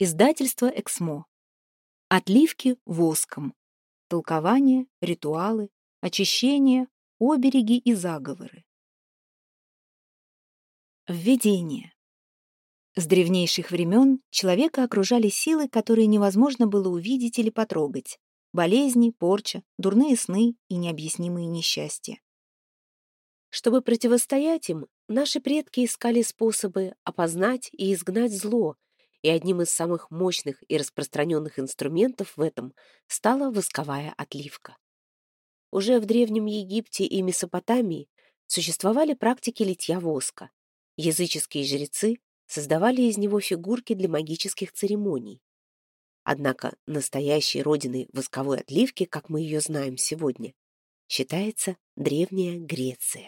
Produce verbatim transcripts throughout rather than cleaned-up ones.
Издательство «Эксмо». Отливки воском. Толкования, ритуалы, очищения, обереги и заговоры. Введение. С древнейших времен человека окружали силы, которые невозможно было увидеть или потрогать. Болезни, порча, дурные сны и необъяснимые несчастья. Чтобы противостоять им, наши предки искали способы опознать и изгнать зло, и одним из самых мощных и распространенных инструментов в этом стала восковая отливка. Уже в Древнем Египте и Месопотамии существовали практики литья воска. Языческие жрецы создавали из него фигурки для магических церемоний. Однако настоящей родиной восковой отливки, как мы ее знаем сегодня, считается Древняя Греция.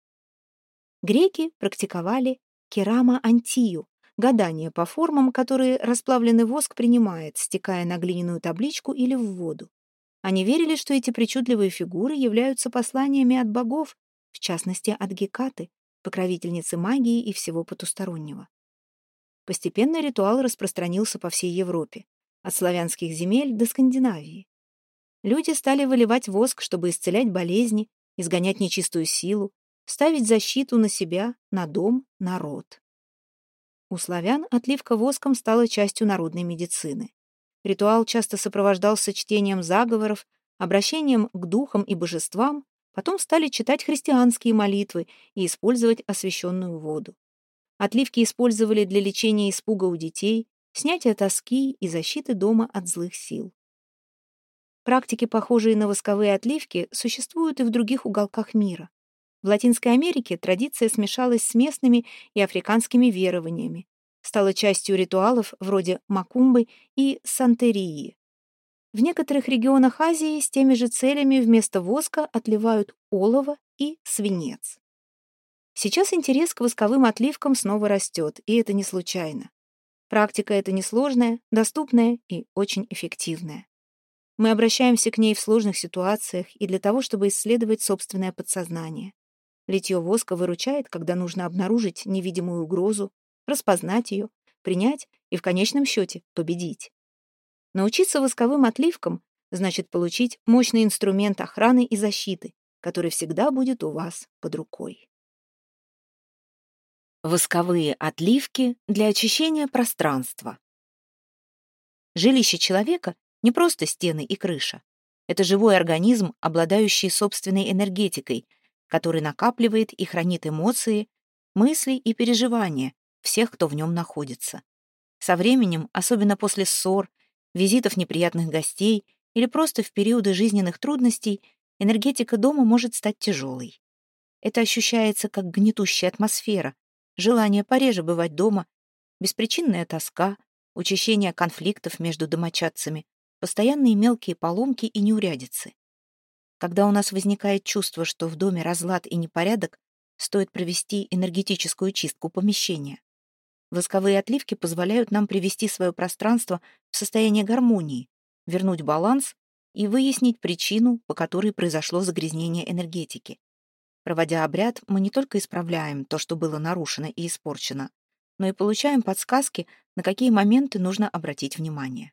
Греки практиковали керамоантию, гадание по формам, которые расплавленный воск принимает, стекая на глиняную табличку или в воду. Они верили, что эти причудливые фигуры являются посланиями от богов, в частности от Гекаты, покровительницы магии и всего потустороннего. Постепенно ритуал распространился по всей Европе, от славянских земель до Скандинавии. Люди стали выливать воск, чтобы исцелять болезни, изгонять нечистую силу, ставить защиту на себя, на дом, на род. У славян отливка воском стала частью народной медицины. Ритуал часто сопровождался чтением заговоров, обращением к духам и божествам, потом стали читать христианские молитвы и использовать освященную воду. Отливки использовали для лечения испуга у детей, снятия тоски и защиты дома от злых сил. Практики, похожие на восковые отливки, существуют и в других уголках мира. В Латинской Америке традиция смешалась с местными и африканскими верованиями, стала частью ритуалов вроде макумбы и сантерии. В некоторых регионах Азии с теми же целями вместо воска отливают олово и свинец. Сейчас интерес к восковым отливкам снова растет, и это не случайно. Практика эта несложная, доступная и очень эффективная. Мы обращаемся к ней в сложных ситуациях и для того, чтобы исследовать собственное подсознание. Литье воска выручает, когда нужно обнаружить невидимую угрозу, распознать ее, принять и в конечном счете победить. Научиться восковым отливкам значит получить мощный инструмент охраны и защиты, который всегда будет у вас под рукой. Восковые отливки для очищения пространства. Жилище человека — не просто стены и крыша. Это живой организм, обладающий собственной энергетикой, который накапливает и хранит эмоции, мысли и переживания всех, кто в нем находится. Со временем, особенно после ссор, визитов неприятных гостей или просто в периоды жизненных трудностей, энергетика дома может стать тяжелой. Это ощущается как гнетущая атмосфера, желание пореже бывать дома, беспричинная тоска, учащение конфликтов между домочадцами, постоянные мелкие поломки и неурядицы. Когда у нас возникает чувство, что в доме разлад и непорядок, стоит провести энергетическую чистку помещения. Восковые отливки позволяют нам привести свое пространство в состояние гармонии, вернуть баланс и выяснить причину, по которой произошло загрязнение энергетики. Проводя обряд, мы не только исправляем то, что было нарушено и испорчено, но и получаем подсказки, на какие моменты нужно обратить внимание.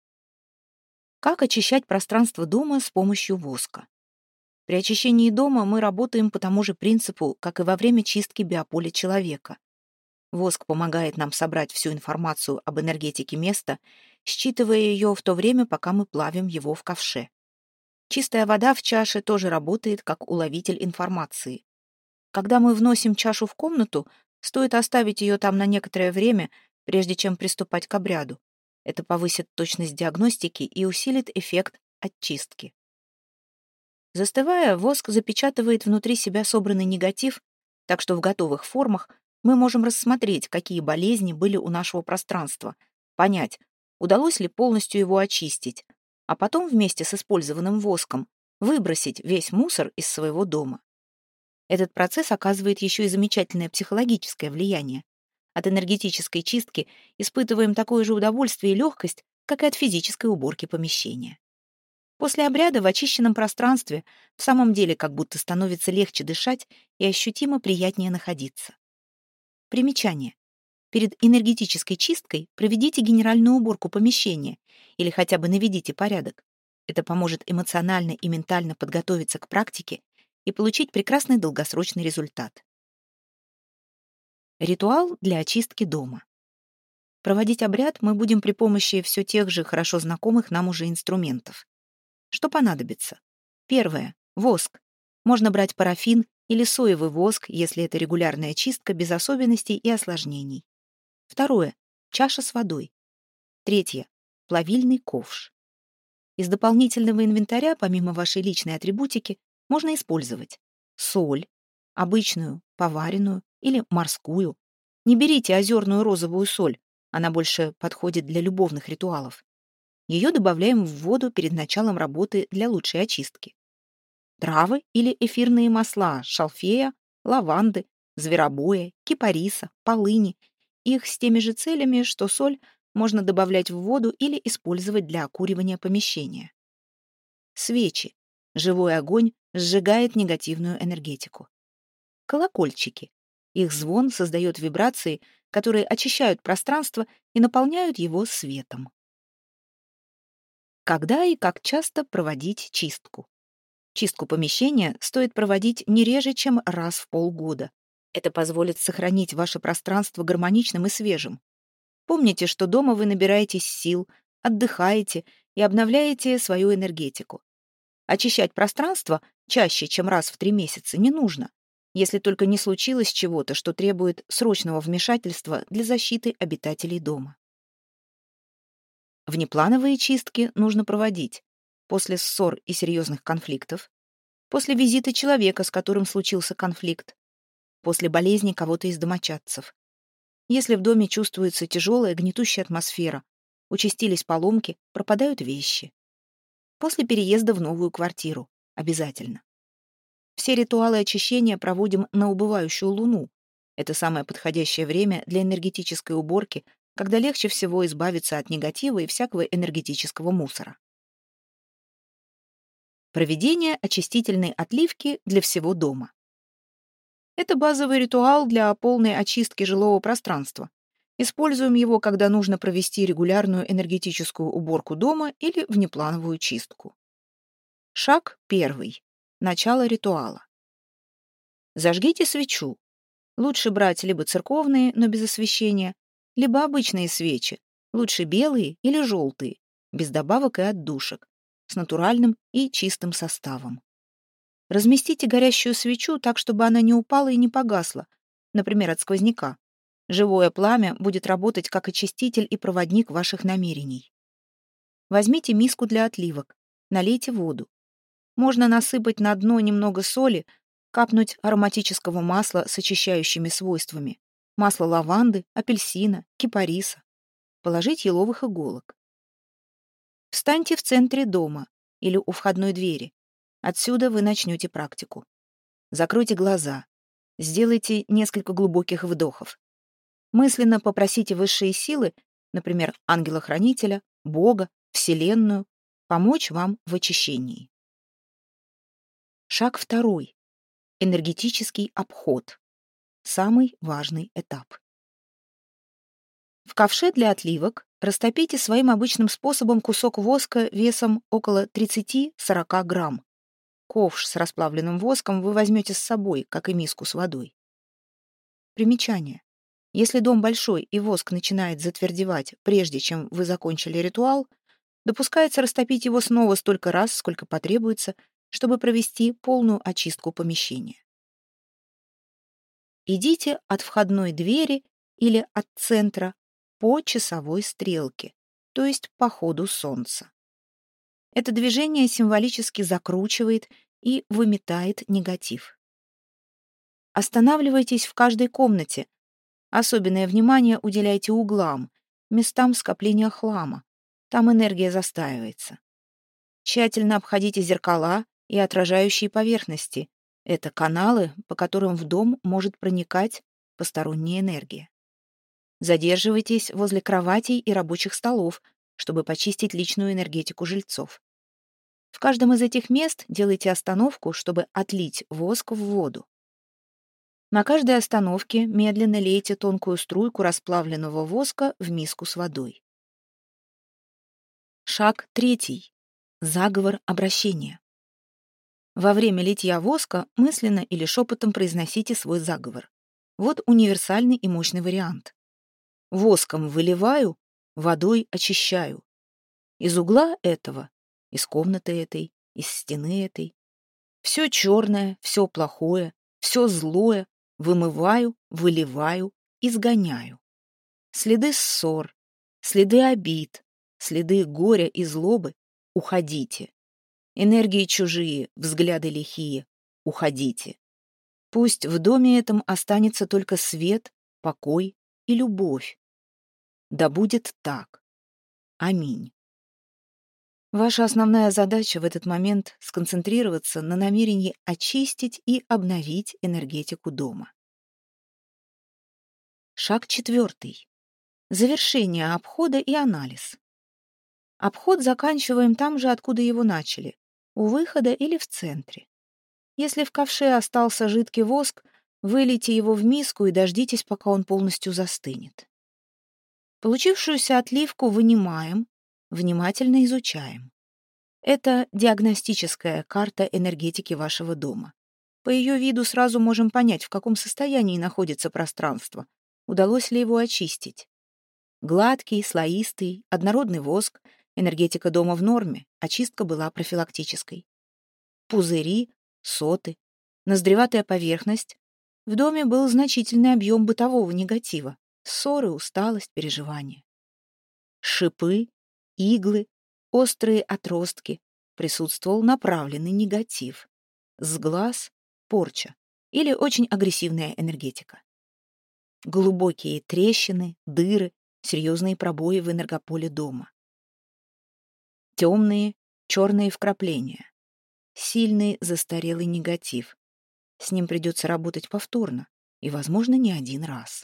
Как очищать пространство дома с помощью воска? При очищении дома мы работаем по тому же принципу, как и во время чистки биополя человека. Воск помогает нам собрать всю информацию об энергетике места, считывая ее в то время, пока мы плавим его в ковше. Чистая вода в чаше тоже работает как уловитель информации. Когда мы вносим чашу в комнату, стоит оставить ее там на некоторое время, прежде чем приступать к обряду. Это повысит точность диагностики и усилит эффект очистки. Застывая, воск запечатывает внутри себя собранный негатив, так что в готовых формах мы можем рассмотреть, какие болезни были у нашего пространства, понять, удалось ли полностью его очистить, а потом вместе с использованным воском выбросить весь мусор из своего дома. Этот процесс оказывает еще и замечательное психологическое влияние. От энергетической чистки испытываем такое же удовольствие и легкость, как и от физической уборки помещения. После обряда в очищенном пространстве в самом деле как будто становится легче дышать и ощутимо приятнее находиться. Примечание. Перед энергетической чисткой проведите генеральную уборку помещения или хотя бы наведите порядок. Это поможет эмоционально и ментально подготовиться к практике и получить прекрасный долгосрочный результат. Ритуал для очистки дома. Проводить обряд мы будем при помощи все тех же хорошо знакомых нам уже инструментов. Что понадобится? Первое. Воск. Можно брать парафин или соевый воск, если это регулярная чистка без особенностей и осложнений. Второе. Чаша с водой. Третье. Плавильный ковш. Из дополнительного инвентаря, помимо вашей личной атрибутики, можно использовать соль, обычную, поваренную или морскую. Не берите озерную розовую соль, она больше подходит для любовных ритуалов. Ее добавляем в воду перед началом работы для лучшей очистки. Травы или эфирные масла шалфея, лаванды, зверобоя, кипариса, полыни. Их с теми же целями, что соль, можно добавлять в воду или использовать для окуривания помещения. Свечи. Живой огонь сжигает негативную энергетику. Колокольчики. Их звон создает вибрации, которые очищают пространство и наполняют его светом. Когда и как часто проводить чистку? Чистку помещения стоит проводить не реже, чем раз в полгода. Это позволит сохранить ваше пространство гармоничным и свежим. Помните, что дома вы набираетесь сил, отдыхаете и обновляете свою энергетику. Очищать пространство чаще, чем раз в три месяца, не нужно, если только не случилось чего-то, что требует срочного вмешательства для защиты обитателей дома. Внеплановые чистки нужно проводить после ссор и серьезных конфликтов, после визита человека, с которым случился конфликт, после болезни кого-то из домочадцев. Если в доме чувствуется тяжелая, гнетущая атмосфера, участились поломки, пропадают вещи. После переезда в новую квартиру. Обязательно. Все ритуалы очищения проводим на убывающую луну. Это самое подходящее время для энергетической уборки, когда легче всего избавиться от негатива и всякого энергетического мусора. Проведение очистительной отливки для всего дома. Это базовый ритуал для полной очистки жилого пространства. Используем его, когда нужно провести регулярную энергетическую уборку дома или внеплановую чистку. Шаг первый. Начало ритуала. Зажгите свечу. Лучше брать либо церковные, но без освещения, либо обычные свечи, лучше белые или желтые, без добавок и отдушек, с натуральным и чистым составом. Разместите горящую свечу так, чтобы она не упала и не погасла, например, от сквозняка. Живое пламя будет работать как очиститель и проводник ваших намерений. Возьмите миску для отливок, налейте воду. Можно насыпать на дно немного соли, капнуть ароматического масла с очищающими свойствами, масло лаванды, апельсина, кипариса, положить еловых иголок. Встаньте в центре дома или у входной двери. Отсюда вы начнете практику. Закройте глаза. Сделайте несколько глубоких вдохов. Мысленно попросите высшие силы, например, ангела-хранителя, Бога, Вселенную, помочь вам в очищении. Шаг второй. Энергетический обход. Самый важный этап. В ковше для отливок растопите своим обычным способом кусок воска весом около тридцати-сорока грамм. Ковш с расплавленным воском вы возьмете с собой, как и миску с водой. Примечание. Если дом большой и воск начинает затвердевать, прежде чем вы закончили ритуал, допускается растопить его снова столько раз, сколько потребуется, чтобы провести полную очистку помещения. Идите от входной двери или от центра по часовой стрелке, то есть по ходу солнца. Это движение символически закручивает и выметает негатив. Останавливайтесь в каждой комнате. Особенное внимание уделяйте углам, местам скопления хлама. Там энергия застаивается. Тщательно обходите зеркала и отражающие поверхности. Это каналы, по которым в дом может проникать посторонняя энергия. Задерживайтесь возле кроватей и рабочих столов, чтобы почистить личную энергетику жильцов. В каждом из этих мест делайте остановку, чтобы отлить воск в воду. На каждой остановке медленно лейте тонкую струйку расплавленного воска в миску с водой. Шаг третий. Заговор обращения. Во время литья воска мысленно или шепотом произносите свой заговор. Вот универсальный и мощный вариант. Воском выливаю, водой очищаю. Из угла этого, из комнаты этой, из стены этой. Все черное, все плохое, все злое вымываю, выливаю, изгоняю. Следы ссор, следы обид, следы горя и злобы — уходите. Энергии чужие, взгляды лихие — уходите. Пусть в доме этом останется только свет, покой и любовь. Да будет так. Аминь. Ваша основная задача в этот момент — сконцентрироваться на намерении очистить и обновить энергетику дома. Шаг четвертый. Завершение обхода и анализ. Обход заканчиваем там же, откуда его начали, у выхода или в центре. Если в ковше остался жидкий воск, вылейте его в миску и дождитесь, пока он полностью застынет. Получившуюся отливку вынимаем, внимательно изучаем. Это диагностическая карта энергетики вашего дома. По ее виду сразу можем понять, в каком состоянии находится пространство, удалось ли его очистить. Гладкий, слоистый, однородный воск, энергетика дома в норме, очистка была профилактической. Пузыри, соты, ноздреватая поверхность. В доме был значительный объем бытового негатива, ссоры, усталость, переживания. Шипы, иглы, острые отростки, присутствовал направленный негатив. С глаз — порча или очень агрессивная энергетика. Глубокие трещины, дыры, серьезные пробои в энергополе дома. Темные, черные вкрапления. Сильный застарелый негатив. С ним придется работать повторно и, возможно, не один раз.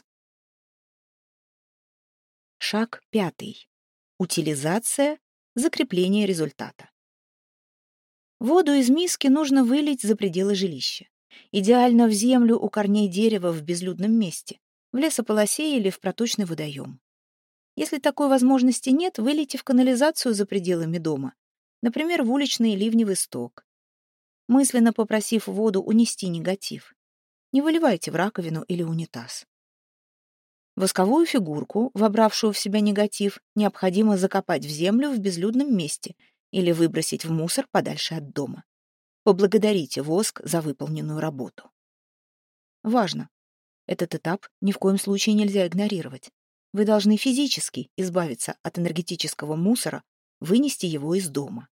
Шаг пятый. Утилизация, закрепление результата. Воду из миски нужно вылить за пределы жилища. Идеально в землю у корней дерева в безлюдном месте, в лесополосе или в проточный водоем. Если такой возможности нет, вылейте в канализацию за пределами дома, например, в уличный ливневый сток. Мысленно попросив воду унести негатив. Не выливайте в раковину или унитаз. Восковую фигурку, вобравшую в себя негатив, необходимо закопать в землю в безлюдном месте или выбросить в мусор подальше от дома. Поблагодарите воск за выполненную работу. Важно! Этот этап ни в коем случае нельзя игнорировать. Вы должны физически избавиться от энергетического мусора, вынести его из дома.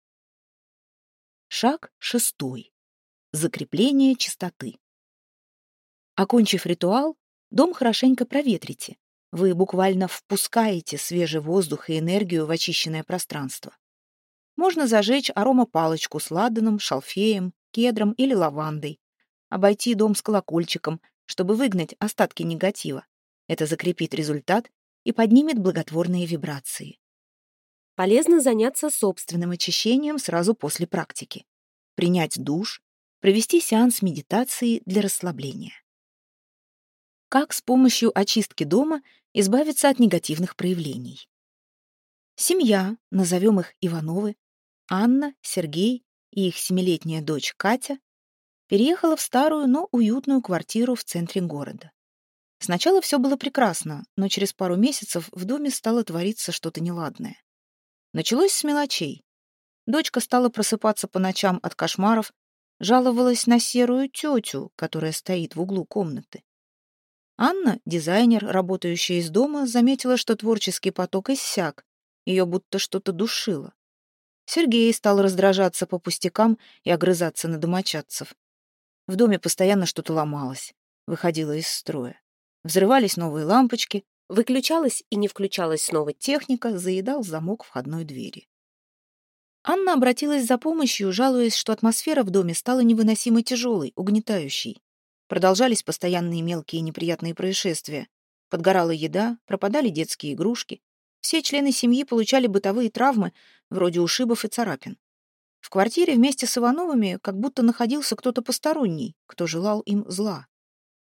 Шаг шестой. Закрепление чистоты. Окончив ритуал, дом хорошенько проветрите. Вы буквально впускаете свежий воздух и энергию в очищенное пространство. Можно зажечь аромапалочку с ладаном, шалфеем, кедром или лавандой. Обойти дом с колокольчиком, чтобы выгнать остатки негатива. Это закрепит результат и поднимет благотворные вибрации. Полезно заняться собственным очищением сразу после практики. Принять душ, провести сеанс медитации для расслабления. Как с помощью очистки дома избавиться от негативных проявлений? Семья, назовем их Ивановы, Анна, Сергей и их семилетняя дочь Катя, переехала в старую, но уютную квартиру в центре города. Сначала все было прекрасно, но через пару месяцев в доме стало твориться что-то неладное. Началось с мелочей. Дочка стала просыпаться по ночам от кошмаров, жаловалась на серую тетю, которая стоит в углу комнаты. Анна, дизайнер, работающая из дома, заметила, что творческий поток иссяк, ее будто что-то душило. Сергей стал раздражаться по пустякам и огрызаться на домочадцев. В доме постоянно что-то ломалось, выходило из строя. Взрывались новые лампочки, выключалась и не включалась снова техника, заедал замок входной двери. Анна обратилась за помощью, жалуясь, что атмосфера в доме стала невыносимо тяжелой, угнетающей. Продолжались постоянные мелкие неприятные происшествия. Подгорала еда, пропадали детские игрушки. Все члены семьи получали бытовые травмы, вроде ушибов и царапин. В квартире вместе с Ивановыми как будто находился кто-то посторонний, кто желал им зла.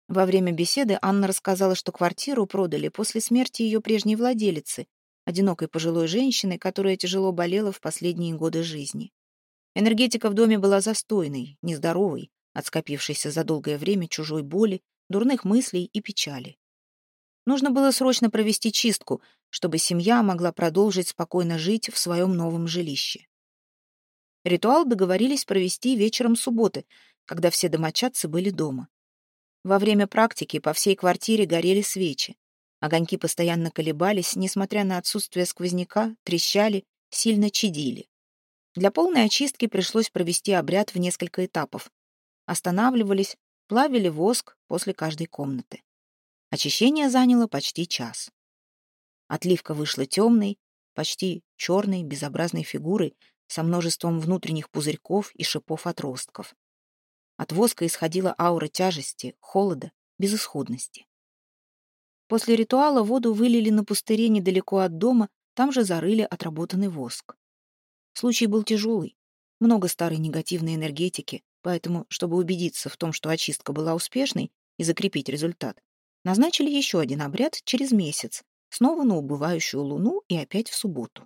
Во время беседы Анна рассказала, что квартиру продали после смерти ее прежней владелицы, одинокой пожилой женщины, которая тяжело болела в последние годы жизни. Энергетика в доме была застойной, нездоровой, от скопившейся за долгое время чужой боли, дурных мыслей и печали. Нужно было срочно провести чистку, чтобы семья могла продолжить спокойно жить в своем новом жилище. Ритуал договорились провести вечером субботы, когда все домочадцы были дома. Во время практики по всей квартире горели свечи. Огоньки постоянно колебались, несмотря на отсутствие сквозняка, трещали, сильно чадили. Для полной очистки пришлось провести обряд в несколько этапов. Останавливались, плавили воск после каждой комнаты. Очищение заняло почти час. Отливка вышла темной, почти черной, безобразной фигурой со множеством внутренних пузырьков и шипов-отростков. От воска исходила аура тяжести, холода, безысходности. После ритуала воду вылили на пустыре недалеко от дома, там же зарыли отработанный воск. Случай был тяжелый, много старой негативной энергетики, поэтому, чтобы убедиться в том, что очистка была успешной и закрепить результат, назначили еще один обряд через месяц, снова на убывающую луну и опять в субботу.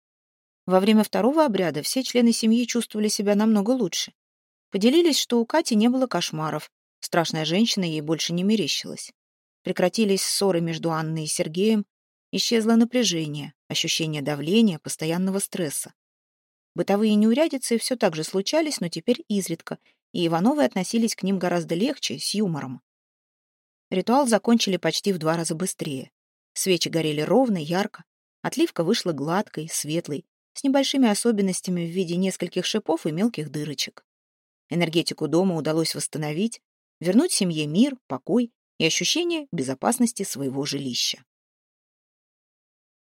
Во время второго обряда все члены семьи чувствовали себя намного лучше. Поделились, что у Кати не было кошмаров, страшная женщина ей больше не мерещилась. Прекратились ссоры между Анной и Сергеем, исчезло напряжение, ощущение давления, постоянного стресса. Бытовые неурядицы все так же случались, но теперь изредка, и Ивановы относились к ним гораздо легче, с юмором. Ритуал закончили почти в два раза быстрее. Свечи горели ровно, ярко, отливка вышла гладкой, светлой, с небольшими особенностями в виде нескольких шипов и мелких дырочек. Энергетику дома удалось восстановить, вернуть семье мир, покой и ощущение безопасности своего жилища.